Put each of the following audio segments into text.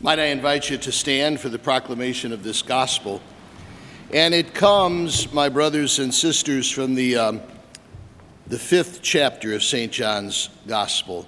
Might I invite you to stand for the proclamation of this gospel? And it comes, my brothers and sisters, from the 5th chapter of St. John's Gospel.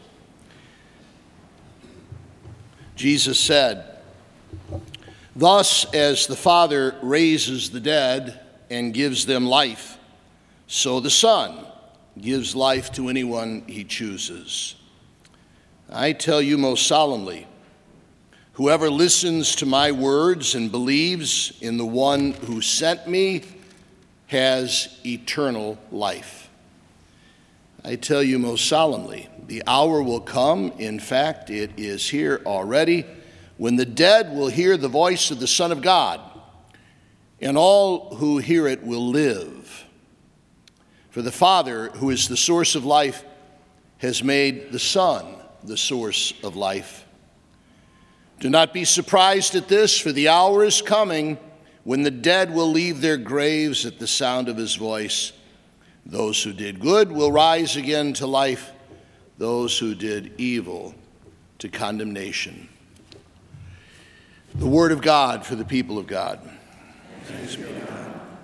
Jesus said, "Thus as the Father raises the dead and gives them life, so the Son gives life to anyone he chooses. I tell you most solemnly, whoever listens to my words and believes in the one who sent me has eternal life. I tell you most solemnly, the hour will come, in fact, it is here already, when the dead will hear the voice of the Son of God, and all who hear it will live. For the Father, who is the source of life, has made the Son the source of life. Do not be surprised at this, for the hour is coming when the dead will leave their graves at the sound of his voice. Those who did good will rise again to life, those who did evil to condemnation." The word of God for the people of God. Thanks be to God.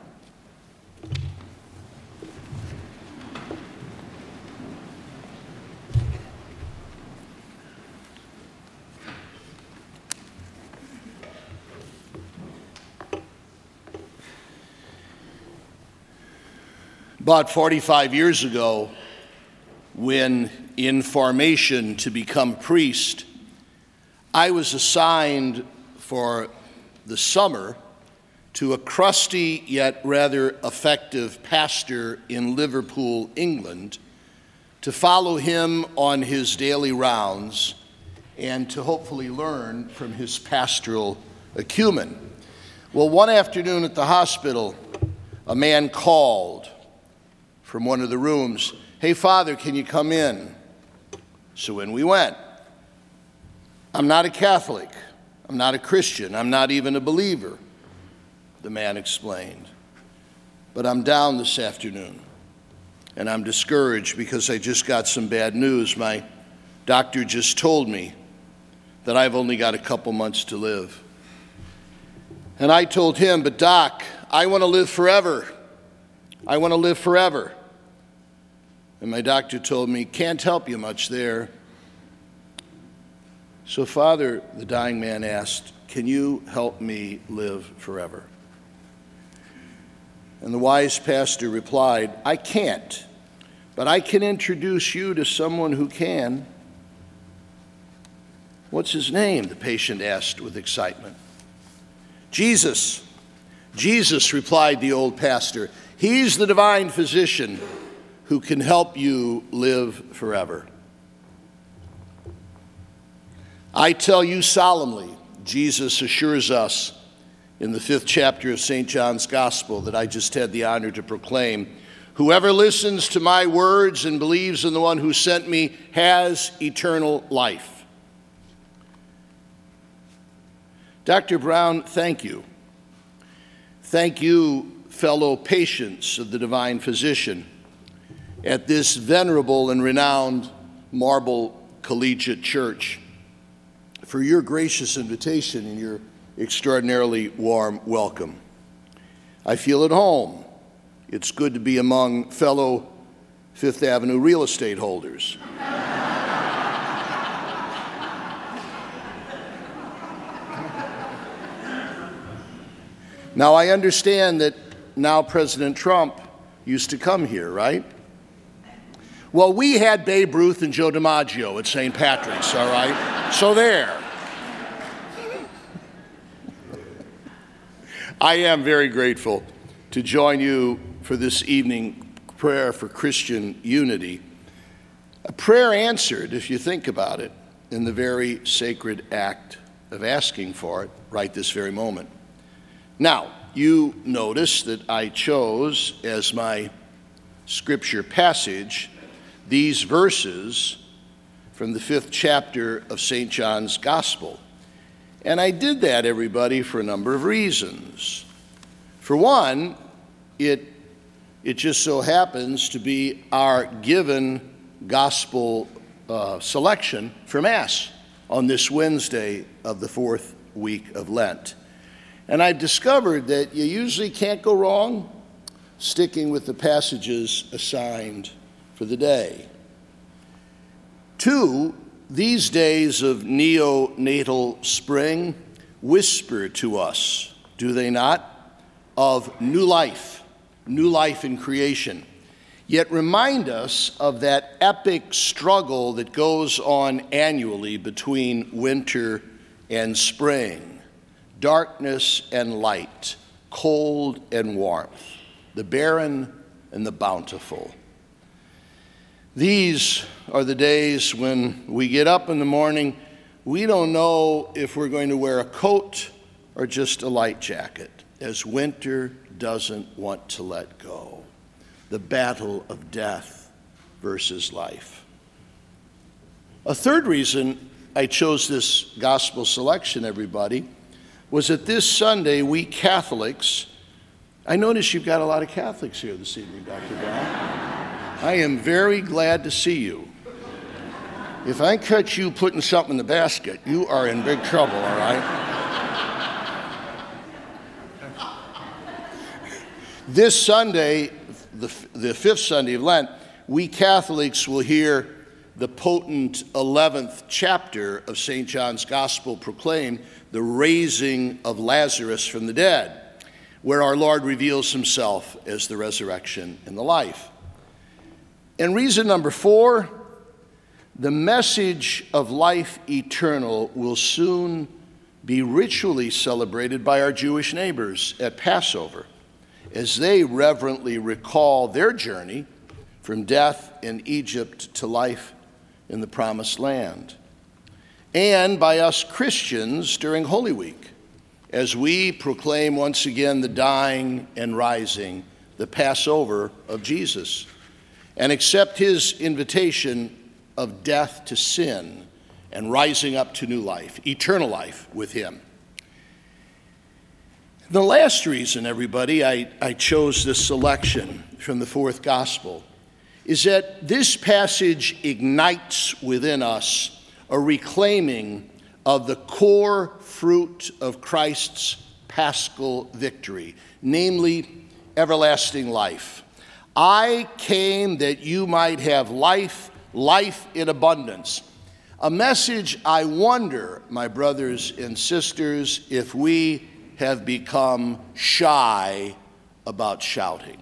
About 45 years ago, when in formation to become priest, I was assigned for the summer to a crusty yet rather effective pastor in Liverpool, England, to follow him on his daily rounds and to hopefully learn from his pastoral acumen. Well, one afternoon at the hospital, a man called from one of the rooms, "Hey, Father, can you come in?" So in we went. "I'm not a Catholic. I'm not a Christian. I'm not even a believer," the man explained. "But I'm down this afternoon, and I'm discouraged because I just got some bad news. My doctor just told me that I've only got a couple months to live." And I told him, "But Doc, I want to live forever. I want to live forever." And my doctor told me, "Can't help you much there." "So, Father," the dying man asked, "can you help me live forever?" And the wise pastor replied, "I can't, but I can introduce you to someone who can." "What's his name?" the patient asked with excitement. "Jesus. Jesus," replied the old pastor. "He's the divine physician who can help you live forever." I tell you solemnly, Jesus assures us in the 5th chapter of St. John's Gospel that I just had the honor to proclaim, whoever listens to my words and believes in the one who sent me has eternal life. Dr. Brown, thank you. Thank you, fellow patients of the divine physician, at this venerable and renowned Marble Collegiate Church, for your gracious invitation and your extraordinarily warm welcome. I feel at home. It's good to be among fellow Fifth Avenue real estate holders. Now, I understand that now President Trump used to come here, right? Well, we had Babe Ruth and Joe DiMaggio at St. Patrick's, all right? So there. I am very grateful to join you for this evening prayer for Christian unity. A prayer answered, if you think about it, in the very sacred act of asking for it right this very moment. Now, you notice that I chose as my scripture passage these verses from the 5th chapter of St. John's Gospel. And I did that, everybody, for a number of reasons. For one, it just so happens to be our given gospel selection for Mass on this Wednesday of the fourth week of Lent. And I've discovered that you usually can't go wrong sticking with the passages assigned for the day. 2, these days of neonatal spring whisper to us, do they not, of new life in creation, yet remind us of that epic struggle that goes on annually between winter and spring, darkness and light, cold and warmth, the barren and the bountiful. These are the days when we get up in the morning, we don't know if we're going to wear a coat or just a light jacket, as winter doesn't want to let go. The battle of death versus life. A third reason I chose this gospel selection, everybody, was that this Sunday, we Catholics, I notice you've got a lot of Catholics here this evening, Dr. Brown. I am very glad to see you. If I catch you putting something in the basket, you are in big trouble, all right? This Sunday, the fifth Sunday of Lent, we Catholics will hear the potent 11th chapter of St. John's Gospel proclaim the raising of Lazarus from the dead, where our Lord reveals himself as the resurrection and the life. And reason number 4, the message of life eternal will soon be ritually celebrated by our Jewish neighbors at Passover, as they reverently recall their journey from death in Egypt to life in the Promised Land. And by us Christians during Holy Week, as we proclaim once again the dying and rising, the Passover of Jesus, and accept his invitation of death to sin and rising up to new life, eternal life with him. The last reason, everybody, I chose this selection from the fourth gospel is that this passage ignites within us a reclaiming of the core fruit of Christ's paschal victory, namely everlasting life. I came that you might have life in abundance. A message I wonder, my brothers and sisters, if we have become shy about shouting.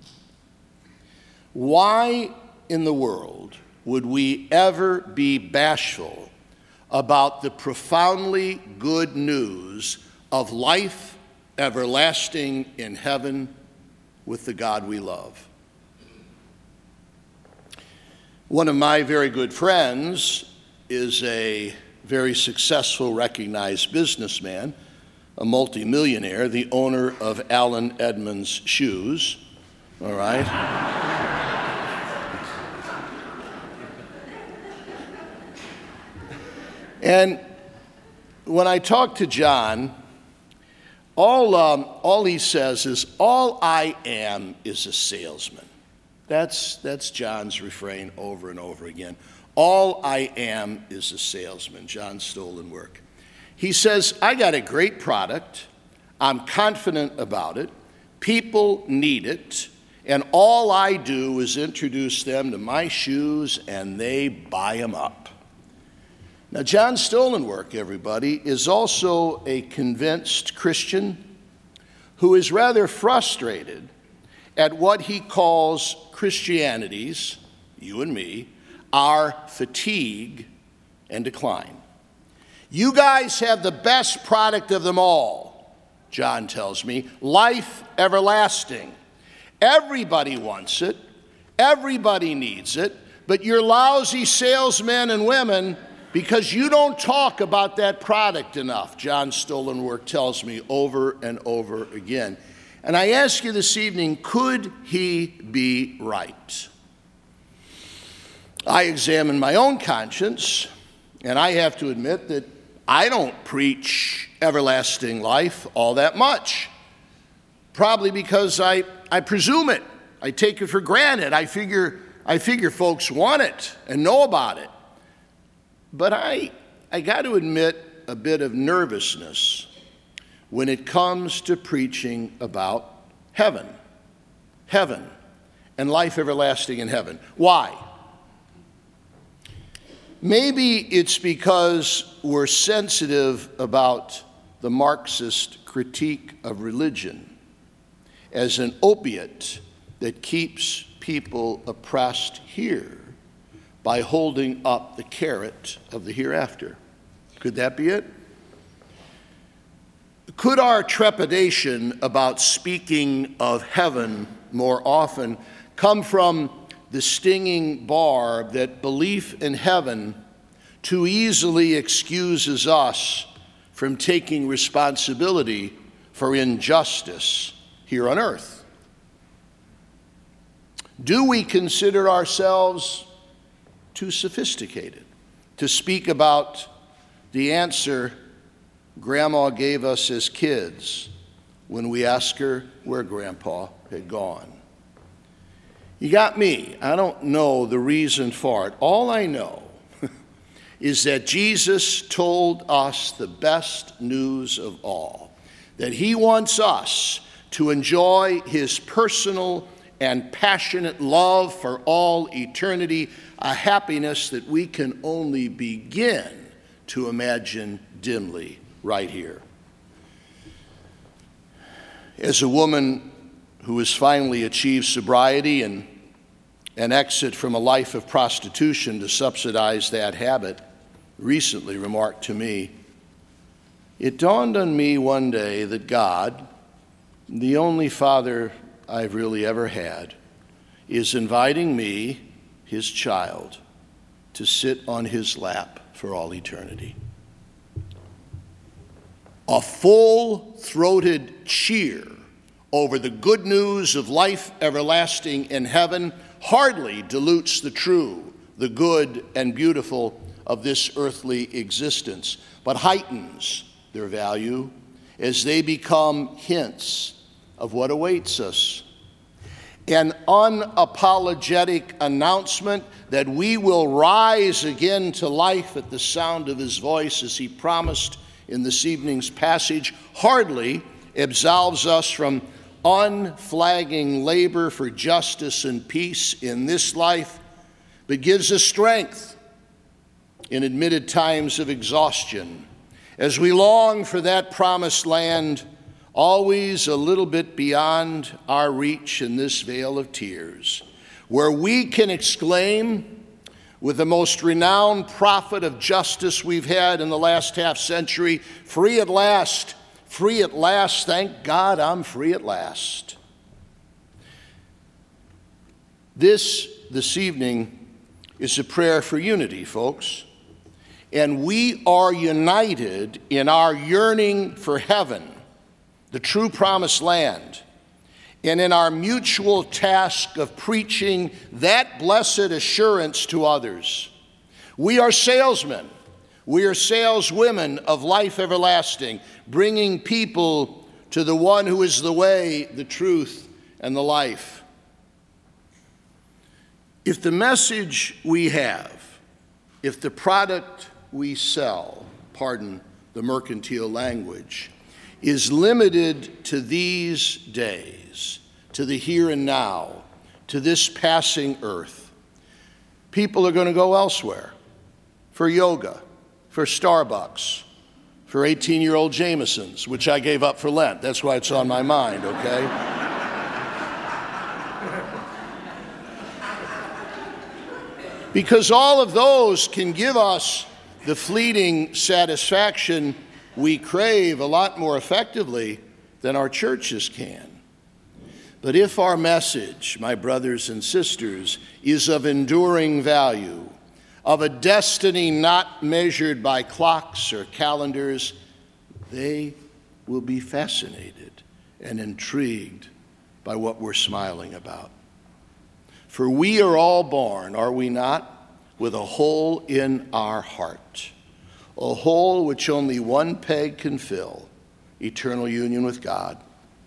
Why in the world would we ever be bashful about the profoundly good news of life everlasting in heaven with the God we love? One of my very good friends is a very successful, recognized businessman, a multimillionaire, the owner of Allen Edmonds Shoes, all right? And when I talk to John, all he says is, all I am is a salesman. That's John's refrain over and over again. All I am is a salesman, John Stolenwerk. He says, I got a great product, I'm confident about it, people need it, and all I do is introduce them to my shoes and they buy them up. Now, John Stolenwerk, everybody, is also a convinced Christian who is rather frustrated at what he calls Christianity's, you and me, our fatigue and decline. You guys have the best product of them all, John tells me, life everlasting. Everybody wants it, everybody needs it, but you're lousy salesmen and women because you don't talk about that product enough, John Stolenwerk tells me over and over again. And I ask you this evening, could he be right? I examine my own conscience, and I have to admit that I don't preach everlasting life all that much. Probably because I presume it. I take it for granted. I figure folks want it and know about it. But I I got to admit a bit of nervousness when it comes to preaching about heaven and life everlasting in heaven. Why? Maybe it's because we're sensitive about the Marxist critique of religion as an opiate that keeps people oppressed here by holding up the carrot of the hereafter. Could that be it? Could our trepidation about speaking of heaven more often come from the stinging barb that belief in heaven too easily excuses us from taking responsibility for injustice here on earth? Do we consider ourselves too sophisticated to speak about the answer Grandma gave us as kids when we asked her where Grandpa had gone? You got me. I don't know the reason for it. All I know is that Jesus told us the best news of all, that he wants us to enjoy his personal and passionate love for all eternity, a happiness that we can only begin to imagine dimly right here. As a woman who has finally achieved sobriety and an exit from a life of prostitution to subsidize that habit, recently remarked to me, it dawned on me one day that God, the only Father I've really ever had, is inviting me, his child, to sit on his lap for all eternity. A full-throated cheer over the good news of life everlasting in heaven hardly dilutes the true, the good, and beautiful of this earthly existence, but heightens their value as they become hints of what awaits us. An unapologetic announcement that we will rise again to life at the sound of his voice, as he promised in this evening's passage, hardly absolves us from unflagging labor for justice and peace in this life, but gives us strength in admitted times of exhaustion as we long for that promised land, always a little bit beyond our reach in this vale of tears, where we can exclaim with the most renowned prophet of justice we've had in the last half century, free at last, thank God I'm free at last. This evening is a prayer for unity, folks, and we are united in our yearning for heaven, the true promised land, and in our mutual task of preaching that blessed assurance to others. We are salesmen. We are saleswomen of life everlasting, bringing people to the one who is the way, the truth, and the life. If the message we have, if the product we sell, pardon the mercantile language, is limited to these days, to the here and now, to this passing earth, people are going to go elsewhere for yoga, for Starbucks, for 18-year-old Jamesons, which I gave up for Lent. That's why it's on my mind, okay? Because all of those can give us the fleeting satisfaction we crave a lot more effectively than our churches can. But if our message, my brothers and sisters, is of enduring value, of a destiny not measured by clocks or calendars, they will be fascinated and intrigued by what we're smiling about. For we are all born, are we not, with a hole in our heart, a hole which only one peg can fill, eternal union with God.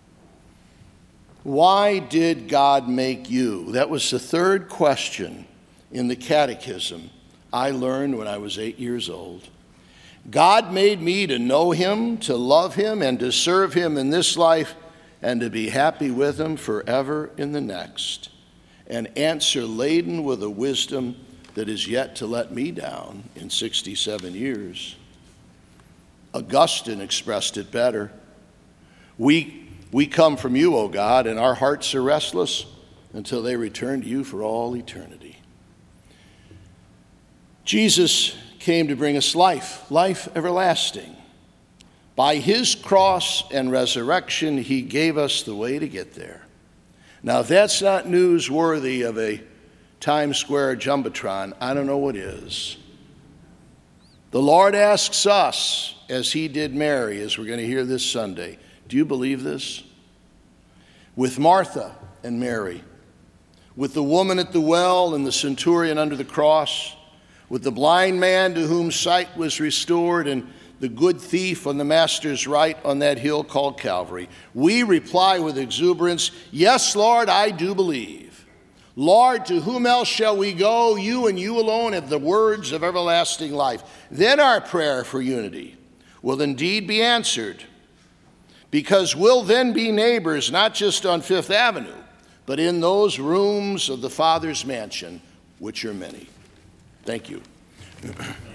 Why did God make you? That was the third question in the catechism I learned when I was 8 years old. God made me to know him, to love him, and to serve him in this life, and to be happy with him forever in the next. An answer laden with a wisdom that is yet to let me down in 67 years. Augustine expressed it better. We come from you, O God, and our hearts are restless until they return to you for all eternity. Jesus came to bring us life, life everlasting. By his cross and resurrection, he gave us the way to get there. Now, if that's not news worthy of a Times Square Jumbotron, I don't know what is. The Lord asks us, as he did Mary, as we're going to hear this Sunday, do you believe this? With Martha and Mary, with the woman at the well and the centurion under the cross, with the blind man to whom sight was restored and the good thief on the master's right on that hill called Calvary, we reply with exuberance, yes, Lord, I do believe. Lord, to whom else shall we go? You and you alone have the words of everlasting life. Then our prayer for unity will indeed be answered, because we'll then be neighbors, not just on Fifth Avenue, but in those rooms of the Father's mansion, which are many. Thank you.